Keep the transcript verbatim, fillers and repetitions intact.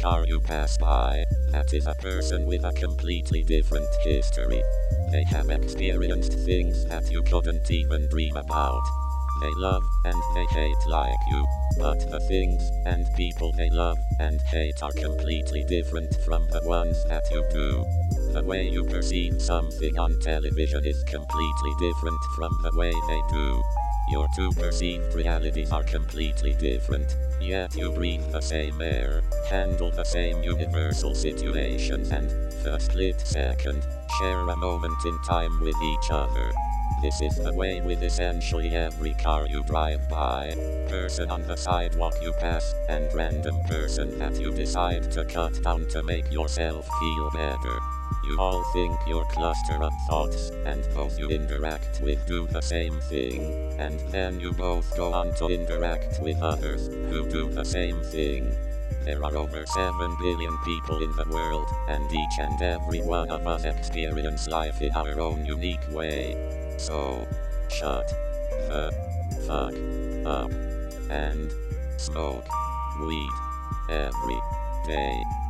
car you pass by, that is a person with a completely different history. They have experienced things that you couldn't even dream about. They love and they hate like you, but the things and people they love and hate are completely different from the ones that you do. The way you perceive something on television is completely different from the way they do. Your two perceived realities are completely different, yet you breathe the same air, handle the same universal situations, and, for a split second, share a moment in time with each other. This is the way with essentially every car you drive by, person on the sidewalk you pass, and random person that you decide to cut down to make yourself feel better. You all think your cluster of thoughts, and both you interact with do the same thing, and then you both go on to interact with others who do the same thing. There are over seven billion people in the world, and each and every one of us experience life in our own unique way. So, shut the fuck up and smoke weed every day.